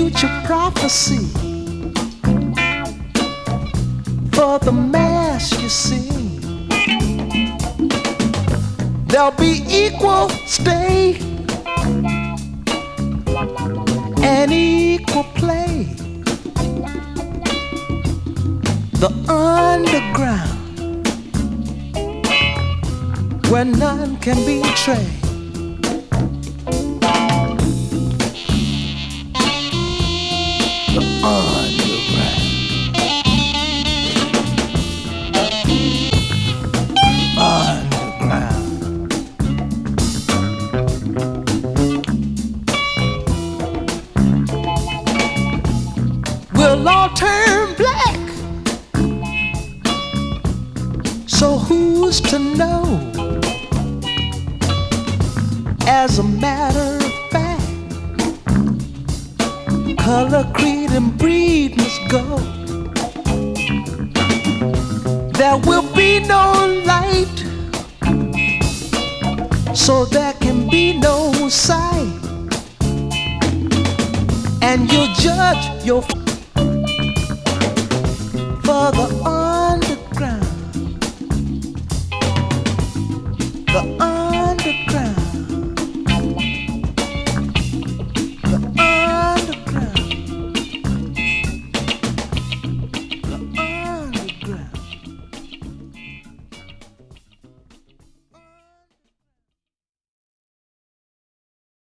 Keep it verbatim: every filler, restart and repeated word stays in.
future prophecy for the mass you see. There'll be equal stay and equal play. The underground, where none can betray. The underground, underground. We'll all turn black. So who's to know? As a matter of fact, color, creed, and breed must go. There will be no light, so there can be no sight. And you'll judge your for the